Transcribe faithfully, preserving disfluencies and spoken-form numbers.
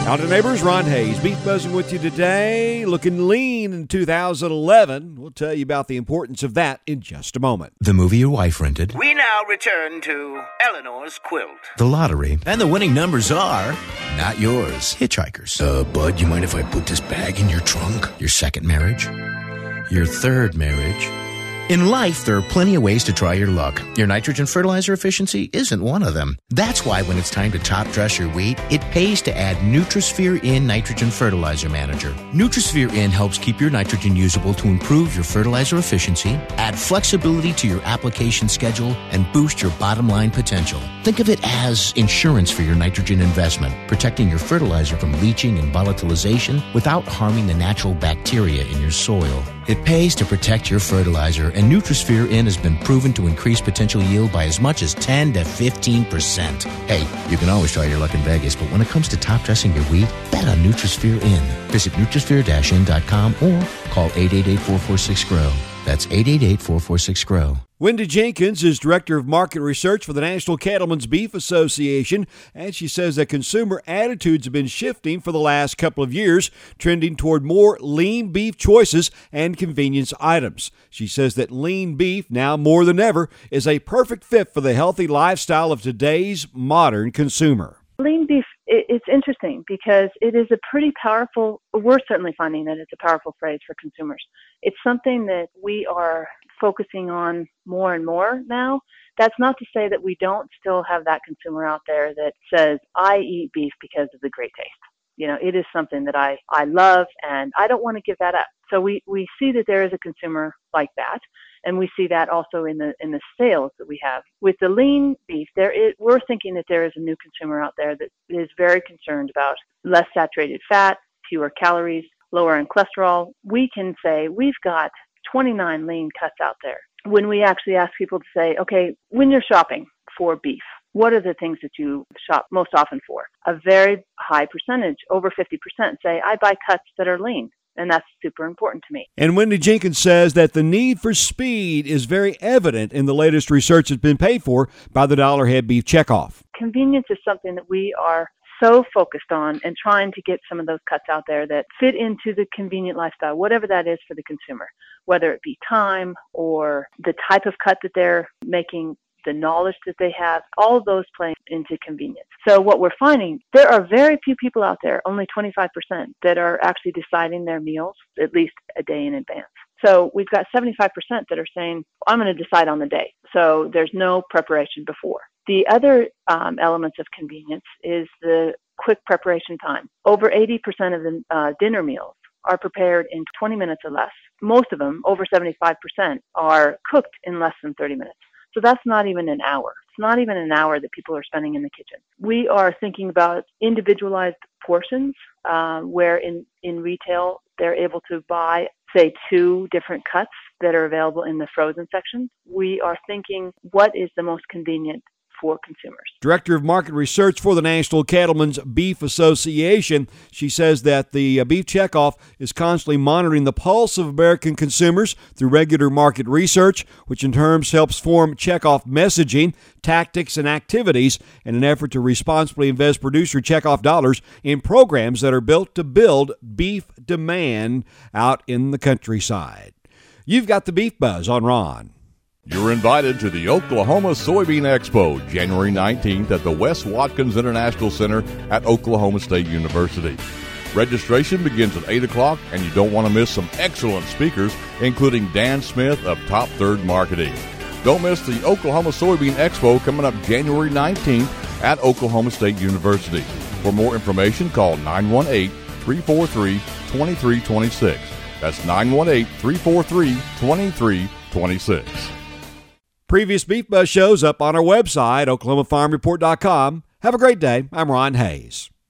Howdy, neighbors. Ron Hayes, Beef Buzzing with you today. Looking lean in two thousand eleven. We'll tell you about the importance of that in just a moment. The movie your wife rented. We now return to Eleanor's quilt. The lottery. And the winning numbers are Not yours. Hitchhikers. Uh, bud, you mind if I put this bag in your trunk? Your second marriage? Your third marriage? In life, there are plenty of ways to try your luck. Your nitrogen fertilizer efficiency isn't one of them. That's why when it's time to top dress your wheat, it pays to add Nutrisphere In Nitrogen Fertilizer Manager. Nutrisphere In helps keep your nitrogen usable to improve your fertilizer efficiency, add flexibility to your application schedule, and boost your bottom line potential. Think of it as insurance for your nitrogen investment, protecting your fertilizer from leaching and volatilization without harming the natural bacteria in your soil. It pays to protect your fertilizer, and Nutrisphere In has been proven to increase potential yield by as much as ten to fifteen percent. Hey, you can always try your luck in Vegas, but when it comes to top dressing your wheat, bet on Nutrisphere In. Visit Nutrisphere in dot com or call eight eight eight, four four six, G R O W. That's eight eight eight, four four six, G R O W. Wendy Jenkins is Director of Market Research for the National Cattlemen's Beef Association, and she says that consumer attitudes have been shifting for the last couple of years, trending toward more lean beef choices and convenience items. She says that lean beef, now more than ever, is a perfect fit for the healthy lifestyle of today's modern consumer. Lean beef, it's interesting because it is a pretty powerful, we're certainly finding that it's a powerful phrase for consumers. It's something that we are focusing on more and more now. That's not to say that we don't still have that consumer out there that says, I eat beef because of the great taste. You know, it is something that I, I love and I don't want to give that up. So we, we see that there is a consumer like that. And we see that also in the in the sales that we have. With the lean beef, there is, we're thinking that there is a new consumer out there that is very concerned about less saturated fat, fewer calories, lower in cholesterol. We can say we've got twenty-nine lean cuts out there. When we actually ask people to say, okay, when you're shopping for beef, what are the things that you shop most often for? A very high percentage, over fifty percent, say, I buy cuts that are lean. And that's super important to me. And Wendy Jenkins says that the need for speed is very evident in the latest research that's been paid for by the Dollar Head Beef Checkoff. Convenience is something that we are so focused on and trying to get some of those cuts out there that fit into the convenient lifestyle, whatever that is for the consumer, whether it be time or the type of cut that they're making, the knowledge that they have, all of those play into convenience. So what we're finding, there are very few people out there, only twenty-five percent, that are actually deciding their meals at least a day in advance. So we've got seventy-five percent that are saying, I'm going to decide on the day. So there's no preparation before. The other um, elements of convenience is the quick preparation time. Over eighty percent of the uh, dinner meals are prepared in twenty minutes or less. Most of them, over seventy-five percent, are cooked in less than thirty minutes. So that's not even an hour. It's not even an hour that people are spending in the kitchen. We are thinking about individualized portions uh, where in, in retail they're able to buy, say, two different cuts that are available in the frozen section. We are thinking what is the most convenient for consumers. Director of Market Research for the National Cattlemen's Beef Association. She says that the Beef Checkoff is constantly monitoring the pulse of American consumers through regular market research, which in turn helps form checkoff messaging, tactics, and activities in an effort to responsibly invest producer checkoff dollars in programs that are built to build beef demand out in the countryside. You've got the Beef Buzz on Ron. You're invited to the Oklahoma Soybean Expo, January nineteenth at the Wes Watkins International Center at Oklahoma State University. Registration begins at eight o'clock, and you don't want to miss some excellent speakers, including Dan Smith of Top Third Marketing. Don't miss the Oklahoma Soybean Expo coming up January nineteenth at Oklahoma State University. For more information, call nine one eight, three four three, two three two six. That's nine one eight, three four three, two three two six. Previous Beef Buzz shows up on our website, oklahoma farm report dot com. Have a great day. I'm Ron Hayes.